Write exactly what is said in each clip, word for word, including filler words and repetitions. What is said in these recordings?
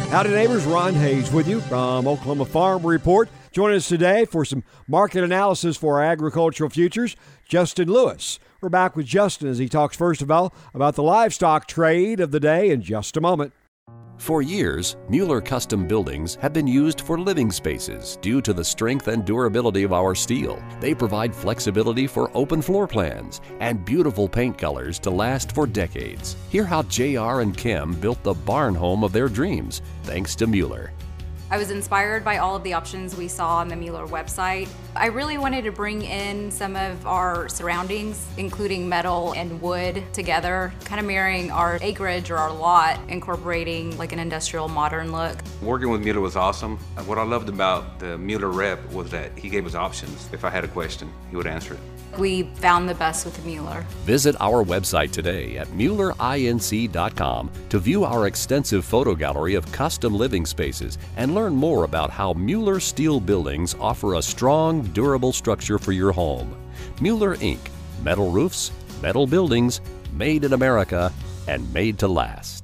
Howdy neighbors, Ron Hayes with you from Oklahoma Farm Report. Joining us today for some market analysis for our agricultural futures, Justin Lewis. We're back with Justin as he talks first of all about the livestock trade of the day in just a moment. For years, Mueller Custom Buildings have been used for living spaces due to the strength and durability of our steel. They provide flexibility for open floor plans and beautiful paint colors to last for decades. Hear how J R and Kim built the barn home of their dreams thanks to Mueller. I was inspired by all of the options we saw on the Mueller website. I really wanted to bring in some of our surroundings, including metal and wood together, kind of mirroring our acreage or our lot, incorporating like an industrial modern look. Working with Mueller was awesome. What I loved about the Mueller rep was that he gave us options. If I had a question, he would answer it. We found the best with Mueller. Visit our website today at Mueller Inc dot com to view our extensive photo gallery of custom living spaces and learn more about how Mueller Steel Buildings offer a strong, durable structure for your home. Mueller Incorporated. Metal roofs, metal buildings, made in America, and made to last.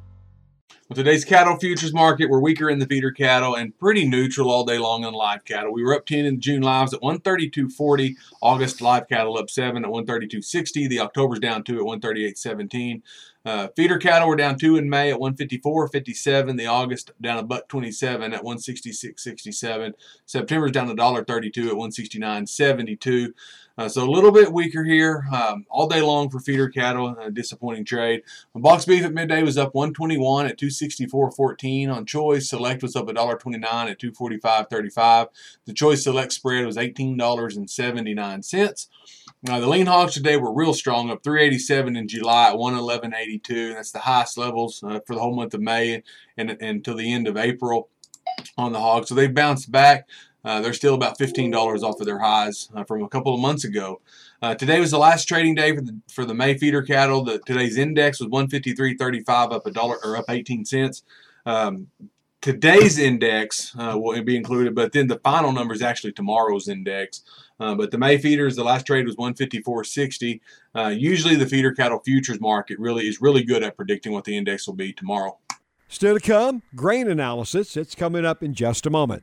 Well, today's cattle futures market, we're weaker in the feeder cattle and pretty neutral all day long on live cattle. We were up ten in June lives at one thirty-two forty. August live cattle up seven at one thirty-two sixty. The October's down two at one thirty-eight seventeen. Uh, feeder cattle were down two in May at one fifty-four fifty-seven. The August down a buck twenty-seven at one sixty-six sixty-seven. September's down a dollar thirty-two at one sixty-nine seventy-two. Uh, so a little bit weaker here um, all day long for feeder cattle. A disappointing trade. Box beef at midday was up one twenty-one at two sixty-four fourteen. On choice, select was up a dollar twenty-nine at two forty-five thirty-five. The choice select spread was eighteen dollars and seventy-nine cents. Now, the lean hogs today were real strong, up three eighty-seven in July at one eleven eighty-two. That's the highest levels uh, for the whole month of May and, and until the end of April on the hogs. So they've bounced back. Uh, they're still about fifteen dollars off of their highs uh, from a couple of months ago. Uh, today was the last trading day for the for the May feeder cattle. The, today's index was one fifty-three thirty-five, up a dollar or up eighteen cents. Um, today's index uh, will be included, but then the final number is actually tomorrow's index. Uh, but the May feeders, the last trade was one fifty-four sixty. Uh, usually the feeder cattle futures market really is really good at predicting what the index will be tomorrow. Still to come, grain analysis. It's coming up in just a moment.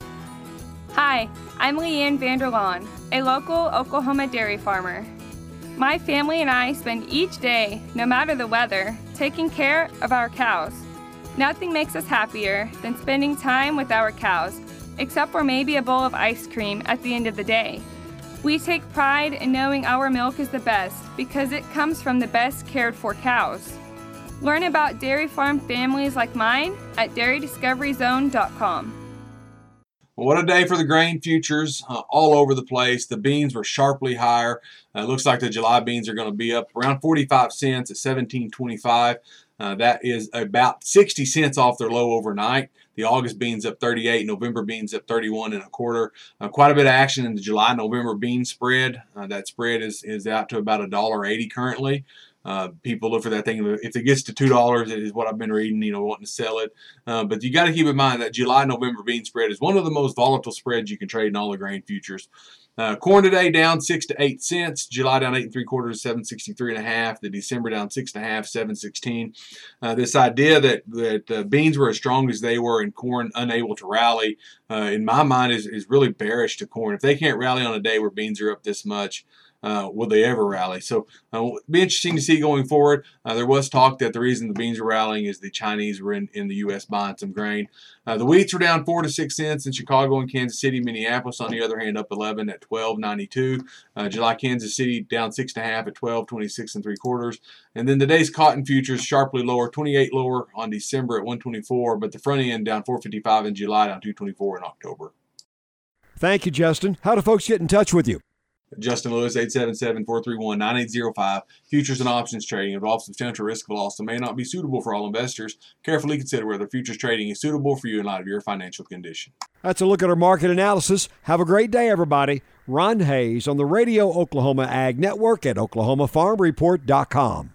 Hi, I'm Leanne Vanderlaan, a local Oklahoma dairy farmer. My family and I spend each day, no matter the weather, taking care of our cows. Nothing makes us happier than spending time with our cows, except for maybe a bowl of ice cream at the end of the day. We take pride in knowing our milk is the best because it comes from the best cared for cows. Learn about dairy farm families like mine at dairy discovery zone dot com. Well, what a day for the grain futures uh, all over the place. The beans were sharply higher. Uh, it looks like the July beans are going to be up around forty-five cents at seventeen twenty-five. Uh, that is about sixty cents off their low overnight. The August beans up thirty-eight, November beans up thirty-one and a quarter. Uh, quite a bit of action in the July-November bean spread. Uh, that spread is, is out to about a dollar eighty currently. Uh, people look for that thing. If it gets to two dollars, it is what I've been reading, you know, wanting to sell it. Uh, but you got to keep in mind that July-November bean spread is one of the most volatile spreads you can trade in all the grain futures. Uh, corn today down six to eight cents. July down eight and three quarters, seven sixty-three and a half. The December down six and a half, seven sixteen. Uh, this idea that that uh, beans were as strong as they were and corn unable to rally, uh, in my mind, is is really bearish to corn. If they can't rally on a day where beans are up this much, Uh, will they ever rally? So uh, it'll be interesting to see going forward. Uh, there was talk that the reason the beans are rallying is the Chinese were in, in the U S buying some grain. Uh, the wheats were down four to six cents in Chicago and Kansas City. Minneapolis, on the other hand, up eleven at twelve ninety-two. Uh, July Kansas City down six and a half at twelve twenty-six and three quarters. And then today's cotton futures sharply lower, twenty-eight lower on December at one twenty-four, but the front end down four fifty-five in July, down two twenty-four in October. Thank you, Justin. How do folks get in touch with you? Justin Lewis, eight seven seven, four three one, nine eight zero five. Futures and options trading involves substantial risk of loss and may not be suitable for all investors. Carefully consider whether futures trading is suitable for you in light of your financial condition. That's a look at our market analysis. Have a great day, everybody. Ron Hayes on the Radio Oklahoma Ag Network at oklahoma farm report dot com.